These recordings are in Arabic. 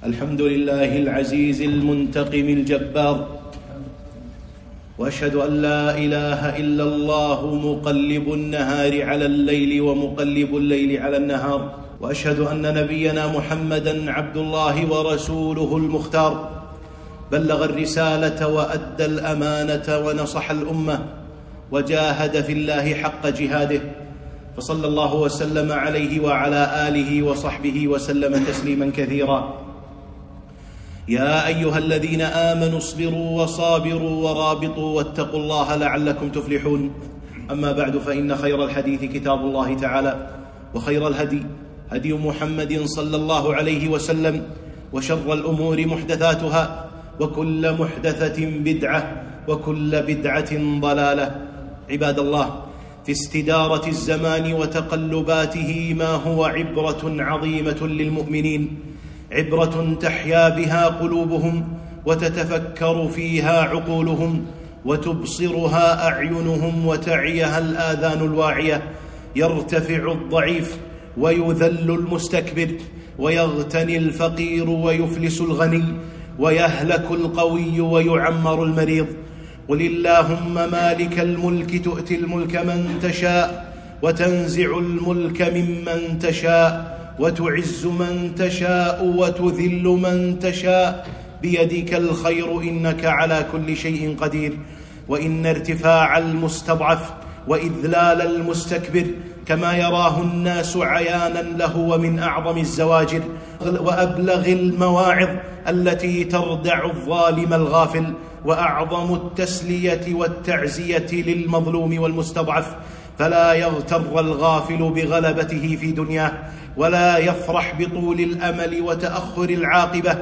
الحمد لله العزيز المنتقم الجبار، وأشهد أن لا إله إلا الله مقلب النهار على الليل ومقلب الليل على النهار، وأشهد أن نبينا محمدًا عبد الله ورسوله المختار، بلغ الرسالة وأدى الأمانة ونصح الأمة وجاهد في الله حق جهاده، فصلى الله وسلم عليه وعلى آله وصحبه وسلم تسليما كثيرا. يا أيها الذين آمنوا اصبروا وصابروا ورابطوا واتقوا الله لعلكم تفلحون. أما بعد، فإن خير الحديث كتاب الله تعالى، وخير الهدي هدي محمد صلى الله عليه وسلم، وشر الأمور محدثاتها، وكل محدثة بدعة، وكل بدعة ضلالة. عباد الله، في استدارة الزمان وتقلباته ما هو عبرة عظيمة للمؤمنين، عبرة تحيا بها قلوبهم وتتفكر فيها عقولهم وتبصرها أعينهم وتعيها الآذان الواعية. يرتفع الضعيف ويذل المستكبر، ويغتني الفقير ويفلس الغني، ويهلك القوي ويعمر المريض. قل اللهم مالك الملك تؤتي الملك من تشاء، وتنزع الملك ممن تشاء، وتعز من تشاء وتذل من تشاء، بيدك الخير إنك على كل شيء قدير. وإن ارتفاع المستضعف وإذلال المستكبر كما يراه الناس عيانا لهو من أعظم الزواجر وأبلغ المواعظ التي تردع الظالم الغافل، وأعظم التسلية والتعزية للمظلوم والمستضعف. فلا يغتر الغافل بغلبته في دنياه، ولا يفرح بطول الأمل وتأخر العاقبة،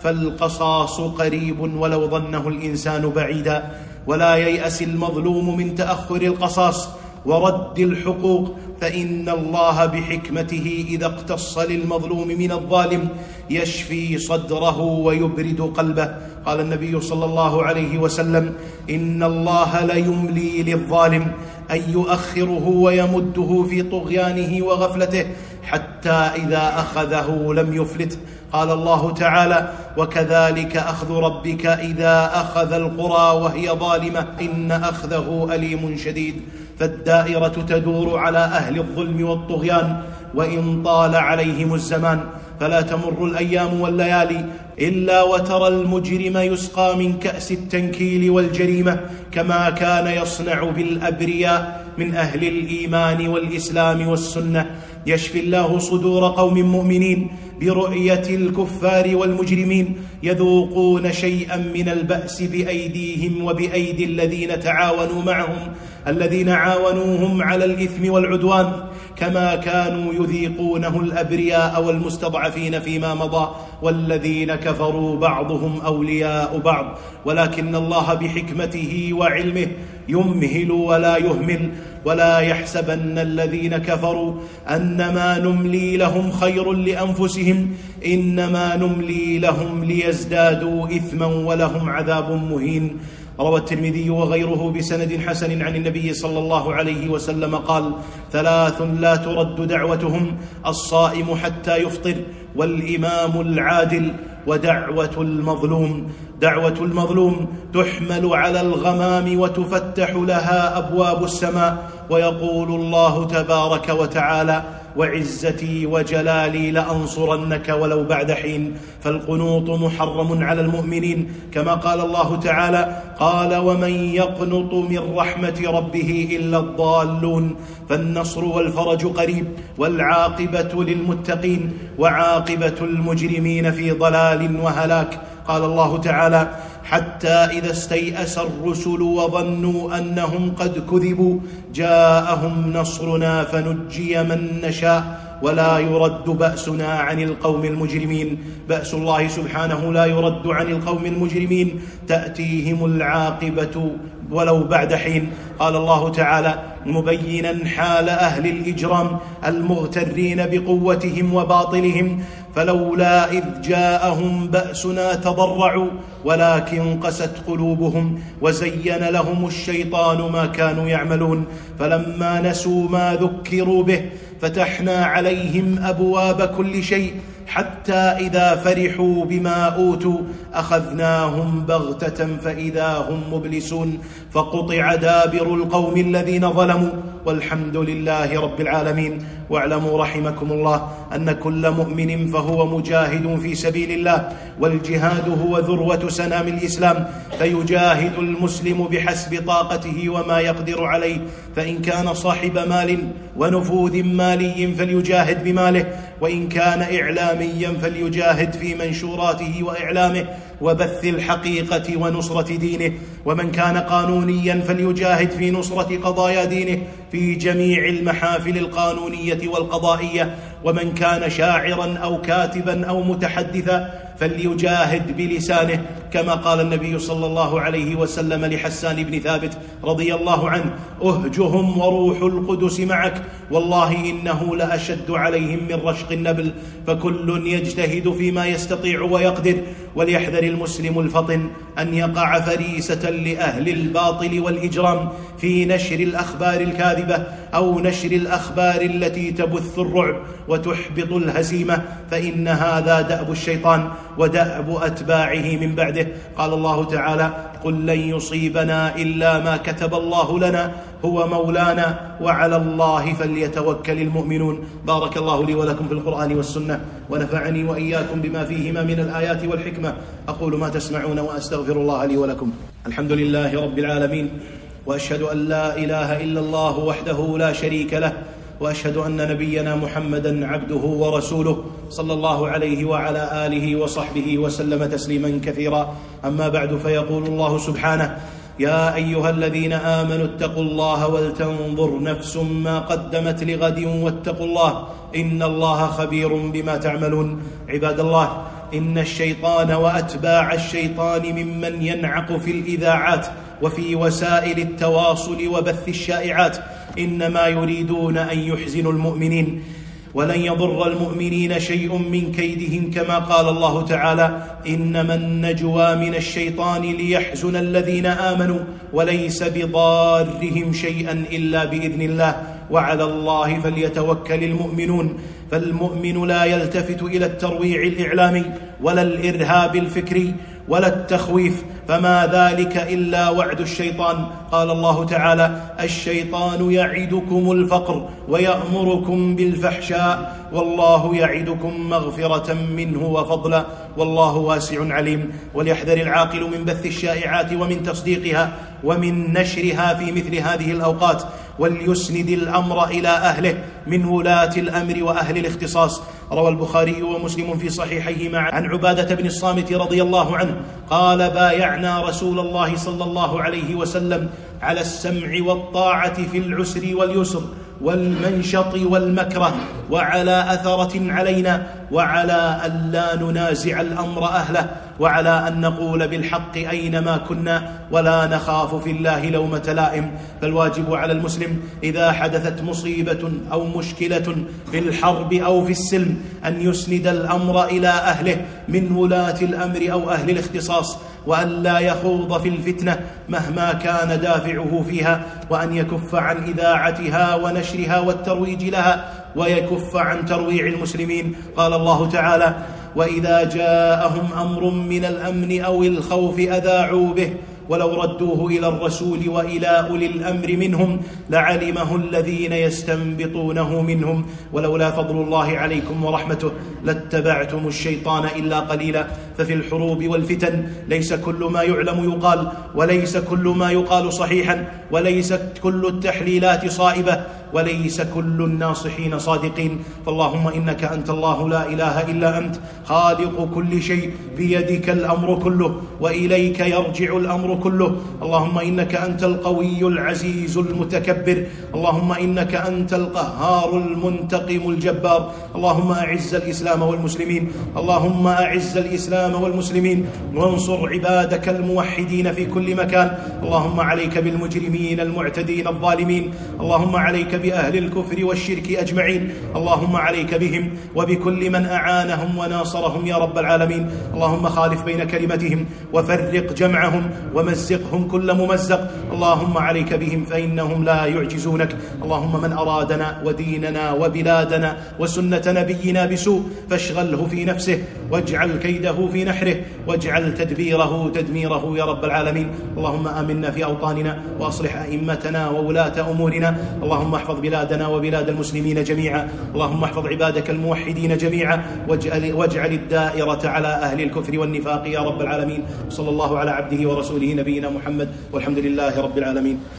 فالقصاص قريب ولو ظنه الإنسان بعيدا. ولا ييأس المظلوم من تأخر القصاص ورد الحقوق، فإن الله بحكمته إذا اقتص للمظلوم من الظالم يشفي صدره ويبرد قلبه. قال النبي صلى الله عليه وسلم: إن الله ليملي للظالم أن يؤخره ويمده في طغيانه وغفلته حتى إذا أخذه لم يفلته. قال الله تعالى: وكذلك أخذ ربك إذا أخذ القرى وهي ظالمة إن أخذه أليم شديد. فالدائرة تدور على أهل الظلم والطغيان وإن طال عليهم الزمان، فلا تمر الأيام والليالي إلا وترى المجرم يسقى من كأس التنكيل والجريمة، كما كان يصنع بالأبرياء من أهل الإيمان والإسلام والسنة. يشفي الله صدور قوم مؤمنين برؤية الكفار والمجرمين يذوقون شيئا من البأس بأيديهم وبأيدي الذين تعاونوا معهم، الذين عاونوهم على الإثم والعدوان، كما كانوا يذيقونه الأبرياء والمستضعفين فيما مضى. والذين كفروا بعضهم أولياء بعض، ولكن الله بحكمته وعلمه يمهل ولا يهمل. ولا يحسبن الذين كفروا أنما نملي لهم خير لأنفسهم، إنما نملي لهم ليزدادوا إثما ولهم عذاب مهين. روى الترمذي وغيره بسند حسن عن النبي صلى الله عليه وسلم قال: 3 لا ترد دعوتهم: الصائم حتى يفطر، والإمام العادل، ودعوة المظلوم. دعوة المظلوم تحمل على الغمام وتفتح لها أبواب السماء، ويقول الله تبارك وتعالى: وعزتي وجلالي لأنصرنك ولو بعد حين. فالقنوط محرم على المؤمنين، كما قال الله تعالى: قال: ومن يقنط من رحمة ربه إلا الضالون. فالنصر والفرج قريب، والعاقبة للمتقين، وعاقبة المجرمين في ضلال وهلاك. قال الله تعالى: حتى إذا استيأس الرسل وظنوا أنهم قد كذبوا جاءهم نصرنا فنجي من نشاء ولا يرد بأسنا عن القوم المجرمين. بأس الله سبحانه لا يرد عن القوم المجرمين، تأتيهم العاقبة ولو بعد حين. قال الله تعالى مبينا حال أهل الإجرام المغترين بقوتهم وباطلهم: فلولا إذ جاءهم بأسنا تضرعوا ولكن قست قلوبهم وزين لهم الشيطان ما كانوا يعملون. فلما نسوا ما ذكروا به فتحنا عليهم أبواب كل شيء حتى إذا فرحوا بما أوتوا أخذناهم بغتة فإذا هم مبلسون فقطع دابر القوم الذين ظلموا والحمد لله رب العالمين. واعلموا رحمكم الله أن كل مؤمن فهو مجاهد في سبيل الله، والجهاد هو ذروة سنام الإسلام، فيجاهد المسلم بحسب طاقته وما يقدر عليه، فإن كان صاحب مال ونفوذ مالي فليجاهد بماله، وإن كان إعلاميا فليجاهد في منشوراته وإعلامه وبث الحقيقة ونصرة دينه، ومن كان قانونيا فليجاهد في نصرة قضايا دينه في جميع المحافل القانونية والقضائية، ومن كان شاعرا أو كاتبا أو متحدثا فليجاهد بلسانه، كما قال النبي صلى الله عليه وسلم لحسان بن ثابت رضي الله عنه: أهجهم وروح القدس معك، والله إنه لأشد عليهم من رشق النبل، فكل يجتهد فيما يستطيع ويقدر، وليحذر المسلم الفطن أن يقع فريسة لأهل الباطل والإجرام في نشر الأخبار الكاذبة أو نشر الأخبار التي تبث الرعب وتحبط الهزيمة، فإن هذا دأب الشيطان ودأب أتباعه من بعده. قال الله تعالى: قل لن يصيبنا إلا ما كتب الله لنا هو مولانا وعلى الله فليتوكل المؤمنون. بارك الله لي ولكم في القرآن والسنة، ونفعني وإياكم بما فيهما من الآيات والحكمة. أقول ما تسمعون وأستغفر الله لي ولكم. الحمد لله رب العالمين، وأشهد أن لا إله إلا الله وحده لا شريك له، وأشهد أن نبينا محمدا عبده ورسوله صلى الله عليه وعلى آله وصحبه وسلم تسليما كثيرا. أما بعد، فيقول الله سبحانه: يا أيها الذين آمنوا اتقوا الله ولتنظر نفس ما قدمت لغد واتقوا الله إن الله خبير بما تعملون. عباد الله، إن الشيطان وأتباع الشيطان ممن ينعق في الإذاعات وفي وسائل التواصل وبث الشائعات إنما يريدون أن يحزنوا المؤمنين، ولن يضر المؤمنين شيء من كيدهم، كما قال الله تعالى: إنما النجوى من الشيطان ليحزن الذين آمنوا وليس بضارهم شيئا إلا بإذن الله وعلى الله فليتوكل المؤمنون. فالمؤمن لا يلتفت إلى الترويع الإعلامي ولا الإرهاب الفكري ولا التخويف، فما ذلك إلا وعد الشيطان. قال الله تعالى: الشيطان يعدكم الفقر ويأمركم بالفحشاء والله يعدكم مغفرة منه وفضلا والله واسع عليم. وليحذر العاقل من بث الشائعات ومن تصديقها ومن نشرها في مثل هذه الأوقات، وليسند الأمر إلى أهله من ولاة الأمر وأهل الاختصاص. روى البخاري ومسلم في صحيحيهما عن عبادة بن الصامت رضي الله عنه قال: بايعنا رسول الله صلى الله عليه وسلم على السمع والطاعة في العسر واليسر والمنشط والمكره، وعلى أثرة علينا، وعلى أن لا ننازع الأمر أهله، وعلى أن نقول بالحق أينما كنا ولا نخاف في الله لومة لائم. فالواجب على المسلم إذا حدثت مصيبة أو مشكلة في الحرب أو في السلم أن يسند الأمر إلى أهله من ولاة الأمر أو أهل الاختصاص، وأن لا يخوض في الفتنة مهما كان دافعه فيها، وأن يكف عن إذاعتها ونشرها والترويج لها، ويكف عن ترويع المسلمين. قال الله تعالى: وإذا جاءهم أمر من الأمن أو الخوف أذاعوا به ولو ردوه إلى الرسول وإلى أولي الأمر منهم لعلمه الذين يستنبطونه منهم ولولا فضل الله عليكم ورحمته لاتبعتم الشيطان إلا قليلا. ففي الحروب والفتن ليس كل ما يعلم يقال، وليس كل ما يقال صحيحا، وليست كل التحليلات صائبة، وليس كل الناصحين صادقين. فاللهم إنك أنت الله لا إله إلا أنت خالق كل شيء، بيدك الأمر كله وإليك يرجع الأمر كله. اللهم إنك أنت القوي العزيز المتكبر، اللهم إنك أنت القهار المنتقم الجبار. اللهم أعز الإسلام والمسلمين، اللهم أعز الإسلام والمسلمين، وانصر عبادك الموحدين في كل مكان. اللهم عليك بالمجرمين المعتدين الظالمين، اللهم عليك بأهل الكفر والشرك أجمعين، اللهم عليك بهم وبكل من أعانهم وناصرهم يا رب العالمين. اللهم خالف بين كلمتهم وفرق جمعهم ومزقهم كل ممزق. اللهم عليك بهم فإنهم لا يعجزونك. اللهم من أرادنا وديننا وبلادنا وسنة نبينا بسوء فاشغله في نفسه واجعل كيده في نحره واجعل تدبيره تدميره يا رب العالمين. اللهم آمنا في أوطاننا وأصلح أئمتنا وولاة أمورنا. اللهم احفظ بلادنا وبلاد المسلمين جميعا. اللهم احفظ عبادك الموحدين جميعا واجعل الدائرة على أهل الكفر والنفاق يا رب العالمين. صلى الله على عبده ورسوله نبينا محمد والحمد لله رب العالمين.